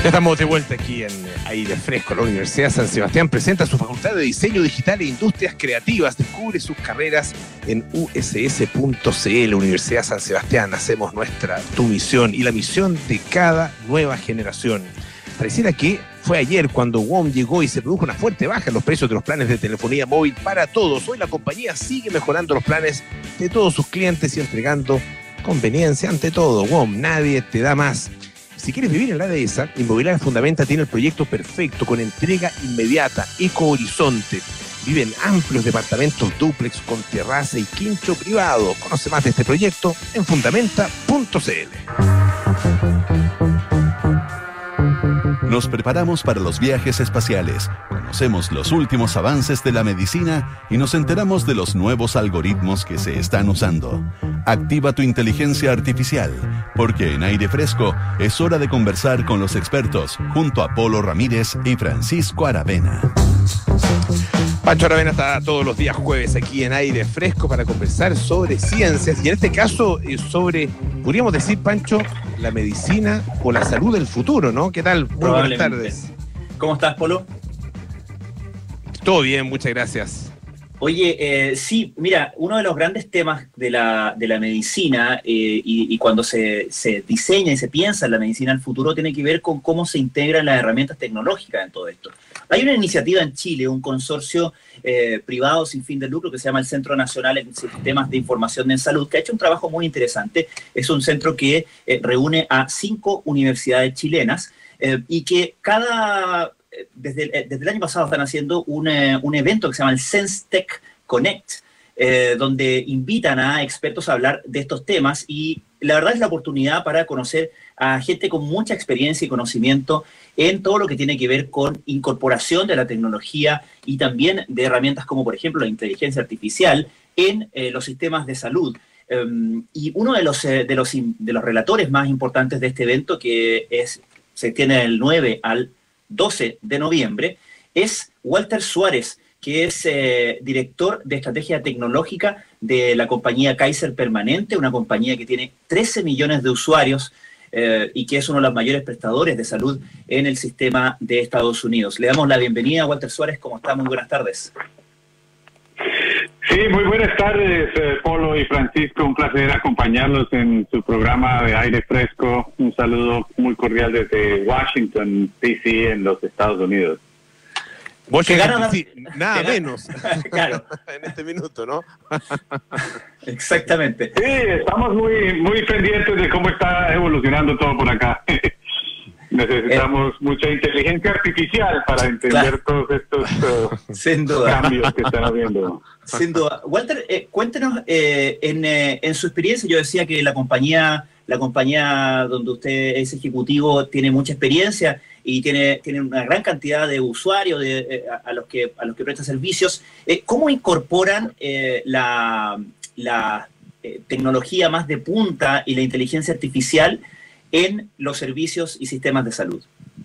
Ya estamos de vuelta aquí en Aire Fresco. La Universidad San Sebastián presenta su Facultad de Diseño Digital e Industrias Creativas. Descubre sus carreras en uss.cl. Universidad San Sebastián. Hacemos tu misión y la misión de cada nueva generación. Pareciera que fue ayer cuando WOM llegó y se produjo una fuerte baja en los precios de los planes de telefonía móvil para todos. Hoy la compañía sigue mejorando los planes de todos sus clientes y entregando conveniencia ante todo. WOM, nadie te da más. Si quieres vivir en la dehesa, Inmobiliaria Fundamenta tiene el proyecto perfecto con entrega inmediata, Eco Horizonte. Viven amplios departamentos dúplex con terraza y quincho privado. Conoce más de este proyecto en fundamenta.cl. Nos preparamos para los viajes espaciales, conocemos los últimos avances de la medicina y nos enteramos de los nuevos algoritmos que se están usando. Activa tu inteligencia artificial, porque en Aire Fresco es hora de conversar con los expertos, junto a Polo Ramírez y Francisco Aravena. Pancho Aravena está todos los días jueves aquí en Aire Fresco para conversar sobre ciencias y en este caso sobre, podríamos decir, Pancho, la medicina o la salud del futuro, ¿no? ¿Qué tal? Muy buenas tardes. ¿Cómo estás, Polo? Todo bien, muchas gracias. Oye, sí, mira, uno de los grandes temas de la medicina y cuando se diseña y se piensa en la medicina del futuro tiene que ver con cómo se integran las herramientas tecnológicas en todo esto. Hay una iniciativa en Chile, un consorcio privado sin fin de lucro que se llama el Centro Nacional en Sistemas de Información en Salud, que ha hecho un trabajo muy interesante. Es un centro que reúne a 5 universidades chilenas y que desde el año pasado están haciendo un evento que se llama el SenseTech Connect, donde invitan a expertos a hablar de estos temas y la verdad es la oportunidad para conocer a gente con mucha experiencia y conocimiento en todo lo que tiene que ver con incorporación de la tecnología y también de herramientas como, por ejemplo, la inteligencia artificial en los sistemas de salud. Y uno de los relatores más importantes de este evento, se tiene del 9 al 12 de noviembre, es Walter Suárez, que es director de estrategia tecnológica de la compañía Kaiser Permanente, una compañía que tiene 13 millones de usuarios y que es uno de los mayores prestadores de salud en el sistema de Estados Unidos. Le damos la bienvenida a Walter Suárez. ¿Cómo está? Muy buenas tardes. Sí, muy buenas tardes, Polo y Francisco. Un placer acompañarlos en su programa de Aire Fresco. Un saludo muy cordial desde Washington, D.C., en los Estados Unidos. Nada menos. Claro. En este minuto, ¿no? Exactamente. Sí, estamos muy pendientes de cómo está evolucionando todo por acá. Necesitamos mucha inteligencia artificial para entender todos estos cambios que están habiendo. Sin duda. Walter, cuéntenos, en su experiencia, yo decía que la compañía donde usted es ejecutivo tiene mucha experiencia y tiene una gran cantidad de usuarios a los que presta servicios. ¿Cómo incorporan la tecnología más de punta y la inteligencia artificial en los servicios y sistemas de salud?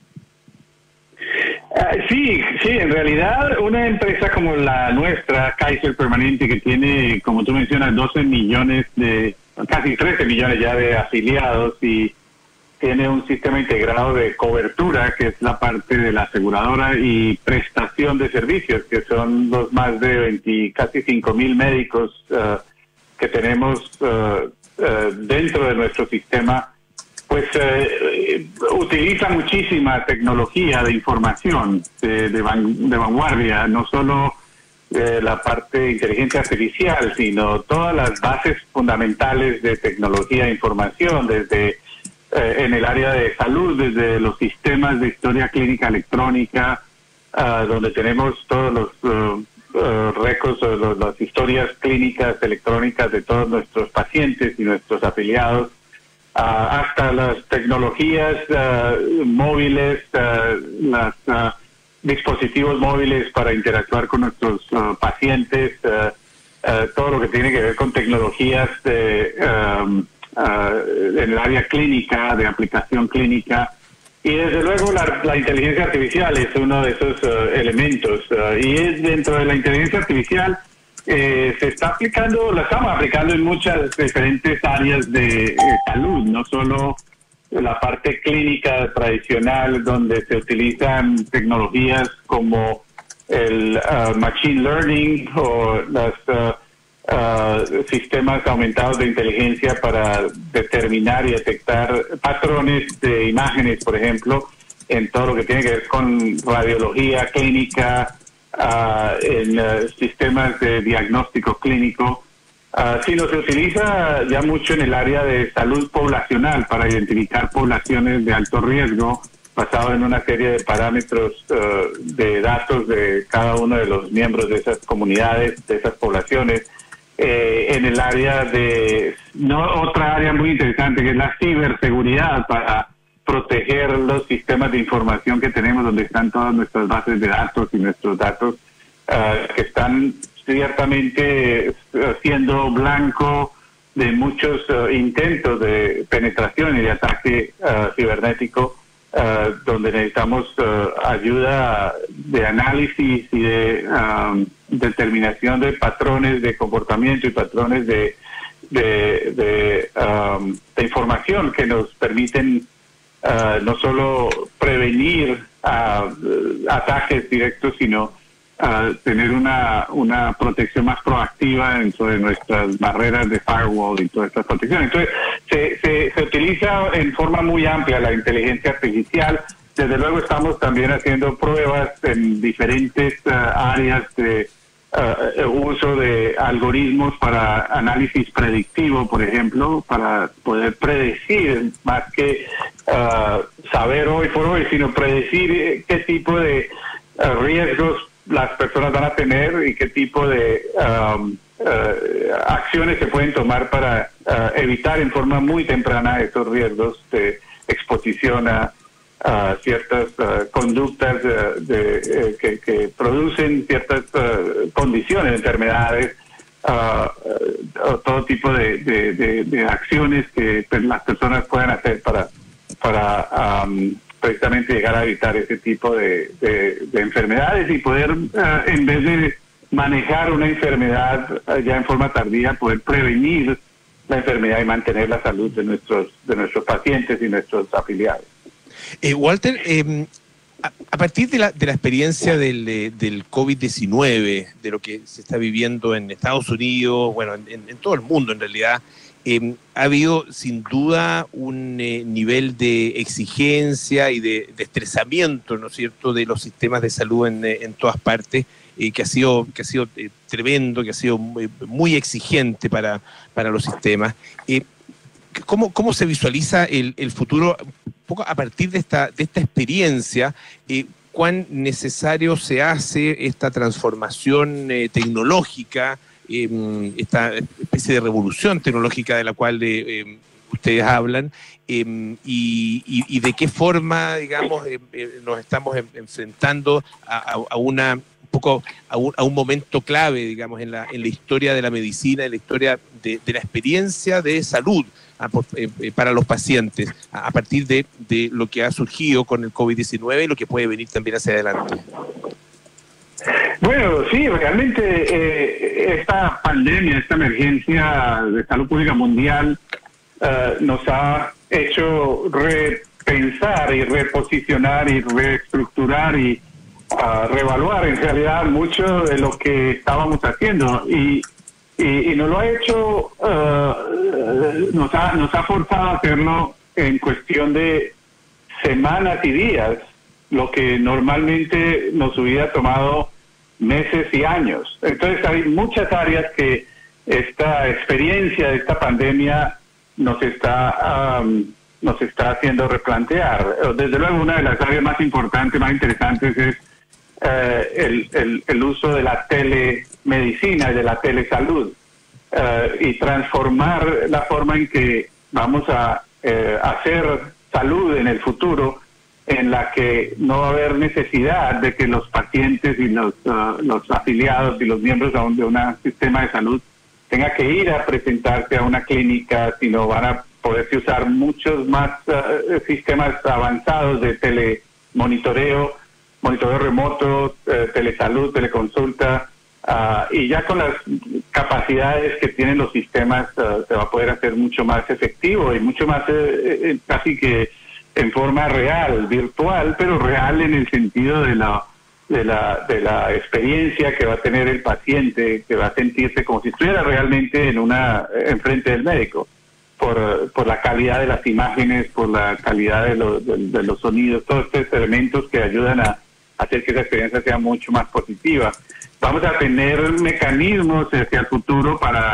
Sí, en realidad una empresa como la nuestra, Kaiser Permanente, que tiene, como tú mencionas, 12 millones casi 13 millones ya de afiliados y tiene un sistema integrado de cobertura, que es la parte de la aseguradora, y prestación de servicios, que son los más de casi 5,000 médicos que tenemos dentro de nuestro sistema. Pues utiliza muchísima tecnología de información de vanguardia, no solo la parte de inteligencia artificial, sino todas las bases fundamentales de tecnología de información, desde en el área de salud, desde los sistemas de historia clínica electrónica, donde tenemos todos los récords, las historias clínicas electrónicas de todos nuestros pacientes y nuestros afiliados, hasta las tecnologías móviles, los dispositivos móviles para interactuar con nuestros pacientes, todo lo que tiene que ver con tecnologías en el área clínica, de aplicación clínica. Y desde luego la inteligencia artificial es uno de esos elementos. Y es dentro de la inteligencia artificial la estamos aplicando en muchas diferentes áreas de salud, no solo la parte clínica tradicional, donde se utilizan tecnologías como el machine learning o los sistemas aumentados de inteligencia para determinar y detectar patrones de imágenes, por ejemplo, en todo lo que tiene que ver con radiología clínica, en sistemas de diagnóstico clínico. Sino se utiliza ya mucho en el área de salud poblacional para identificar poblaciones de alto riesgo, basado en una serie de parámetros de datos de cada uno de los miembros de esas comunidades, de esas poblaciones. En el área de, otra área muy interesante, que es la ciberseguridad, para proteger los sistemas de información que tenemos, donde están todas nuestras bases de datos y nuestros datos que están ciertamente siendo blanco de muchos intentos de penetración y de ataque cibernético, donde necesitamos ayuda de análisis y de determinación de patrones de comportamiento y patrones de información que nos permiten no solo prevenir ataques directos, sino tener una protección más proactiva dentro de nuestras barreras de firewall y todas estas protecciones. Entonces, se utiliza en forma muy amplia la inteligencia artificial. Desde luego estamos también haciendo pruebas en diferentes áreas de uso de algoritmos para análisis predictivo, por ejemplo, para poder predecir, más que saber hoy por hoy, sino predecir qué tipo de riesgos las personas van a tener y qué tipo de acciones se pueden tomar para evitar en forma muy temprana estos riesgos de exposición a ciertas conductas que producen ciertas condiciones, enfermedades, todo tipo de acciones que las personas puedan hacer para precisamente llegar a evitar ese tipo de enfermedades y poder, en vez de manejar una enfermedad ya en forma tardía, poder prevenir la enfermedad y mantener la salud de nuestros pacientes y nuestros afiliados. Walter, a partir de la experiencia del COVID-19, de lo que se está viviendo en Estados Unidos, bueno, en todo el mundo en realidad, ha habido sin duda un nivel de exigencia y de estresamiento, ¿no es cierto?, de los sistemas de salud en todas partes, que ha sido tremendo, que ha sido muy exigente para los sistemas. ¿Cómo se visualiza el futuro, un poco a partir de esta experiencia? ¿Cuán necesario se hace esta transformación tecnológica, esta especie de revolución tecnológica de la cual ustedes hablan, y de qué forma, digamos, nos estamos enfrentando a un momento clave, digamos, en la historia de la medicina, en la historia de la experiencia de salud para los pacientes, a partir de lo que ha surgido con el COVID-19 y lo que puede venir también hacia adelante? Bueno, sí, realmente esta pandemia, esta emergencia de salud pública mundial nos ha hecho repensar y reposicionar y reestructurar y reevaluar en realidad mucho de lo que estábamos haciendo y nos lo ha hecho, nos ha forzado a hacerlo en cuestión de semanas y días, lo que normalmente nos hubiera tomado meses y años. Entonces hay muchas áreas que esta experiencia de esta pandemia nos está haciendo replantear. Desde luego una de las áreas más importantes, más interesantes es el uso de la telemedicina y de la telesalud, y transformar la forma en que vamos a hacer salud en el futuro, en la que no va a haber necesidad de que los pacientes y los afiliados y los miembros de un sistema de salud tengan que ir a presentarse a una clínica, sino van a poderse usar muchos más sistemas avanzados de monitoreo remoto, telesalud, teleconsulta, Y ya con las capacidades que tienen los sistemas se va a poder hacer mucho más efectivo y mucho más casi que en forma real, virtual, pero real en el sentido de la experiencia que va a tener el paciente, que va a sentirse como si estuviera realmente enfrente del médico, por la calidad de las imágenes, por la calidad de los sonidos, todos estos elementos que ayudan a hacer que esa experiencia sea mucho más positiva. Vamos a tener mecanismos hacia el futuro para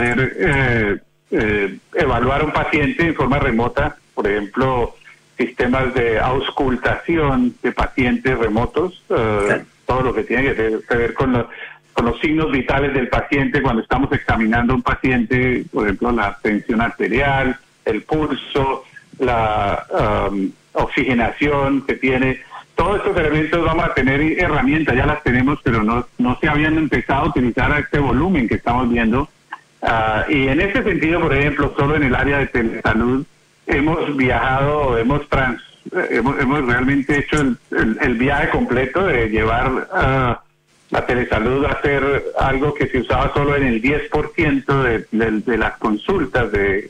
poder evaluar a un paciente en forma remota, por ejemplo, sistemas de auscultación de pacientes remotos, todo lo que tiene que ver con los signos vitales del paciente cuando estamos examinando a un paciente, por ejemplo, la tensión arterial, el pulso, la oxigenación que tiene. Todos estos elementos vamos a tener herramientas, ya las tenemos, pero no se habían empezado a utilizar a este volumen que estamos viendo. Y en este sentido, por ejemplo, solo en el área de telesalud, hemos viajado, hemos realmente hecho el viaje completo de llevar la telesalud a ser algo que se usaba solo en el 10% de las consultas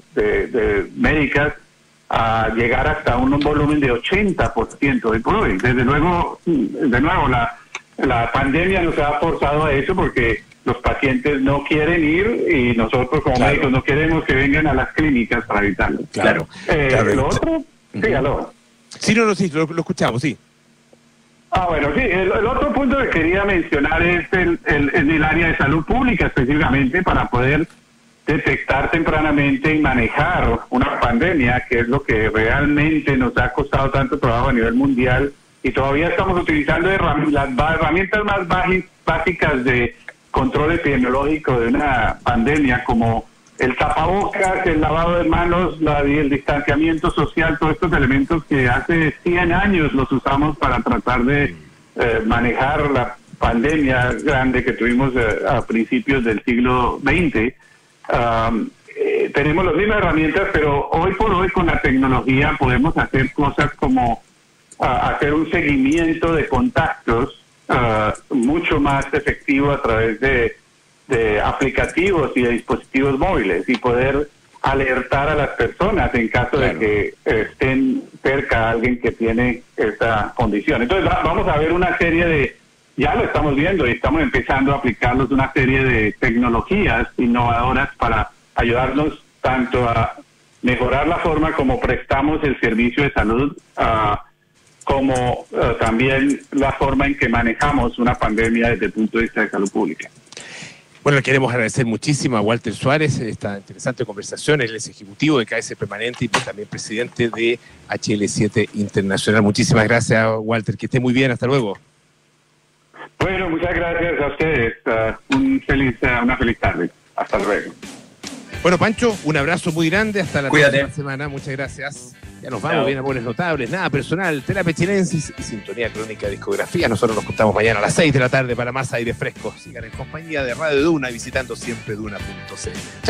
de médicas, a llegar hasta un volumen de 80% hoy por hoy. Desde luego, de nuevo, la pandemia nos ha forzado a eso porque los pacientes no quieren ir y nosotros como médicos no queremos que vengan a las clínicas para evitarlo. Claro. Lo otro, sí, aló. Sí, lo escuchamos, sí. Bueno, sí, el otro punto que quería mencionar es en el área de salud pública específicamente, para poder detectar tempranamente y manejar una pandemia, que es lo que realmente nos ha costado tanto trabajo a nivel mundial, y todavía estamos utilizando las herramientas más básicas de control epidemiológico de una pandemia, como el tapabocas, el lavado de manos, el distanciamiento social, todos estos elementos que hace 100 años los usamos para tratar de manejar la pandemia grande que tuvimos a principios del siglo XX. Tenemos las mismas herramientas, pero hoy por hoy con la tecnología podemos hacer cosas como hacer un seguimiento de contactos mucho más efectivo a través de aplicativos y de dispositivos móviles, y poder alertar a las personas en caso de que estén cerca a alguien que tiene esta condición. Entonces vamos a ver una serie ya lo estamos viendo y estamos empezando a aplicarlos, una serie de tecnologías innovadoras para ayudarnos tanto a mejorar la forma como prestamos el servicio de salud, como también la forma en que manejamos una pandemia desde el punto de vista de salud pública. Bueno, le queremos agradecer muchísimo a Walter Suárez esta interesante conversación. Él es ejecutivo de KS Permanente y también presidente de HL7 Internacional. Muchísimas gracias, Walter. Que esté muy bien. Hasta luego. Bueno, muchas gracias a ustedes. Una feliz tarde. Hasta luego. Bueno, Pancho, un abrazo muy grande. Hasta la próxima semana. Muchas gracias. Ya nos vamos. Bien, amores notables. Nada personal. Terapia Chilensis y Sintonía Crónica Discografía. Nosotros nos contamos mañana a las 6 de la tarde para más aire fresco. Sigan en compañía de Radio Duna y visitando siempre duna.cl.